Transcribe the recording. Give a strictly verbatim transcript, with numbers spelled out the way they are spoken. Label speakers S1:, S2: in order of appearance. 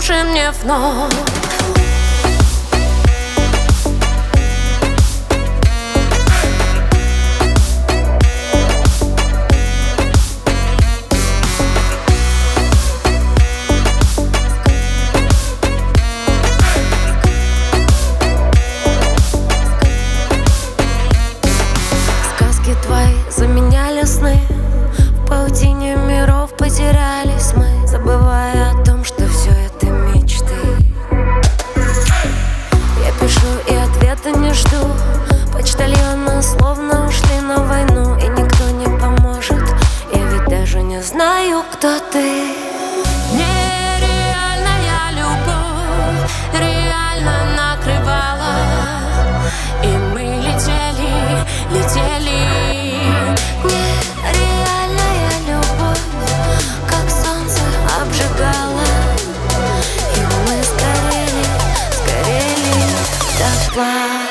S1: нужен мне вновь.
S2: Сказки твои заменяли сны, в паутине миров потерялись мы, забывая о том, что все это мечты. Я пишу и ответа не жду, почтальоны словно ушли на войну, и никто не поможет, я ведь даже не знаю, кто ты.
S1: Нереальная любовь реально накрывала, и мы летели, летели.
S2: Нереальная любовь, как солнце обжигало, и мы сгорели, сгорели дотла.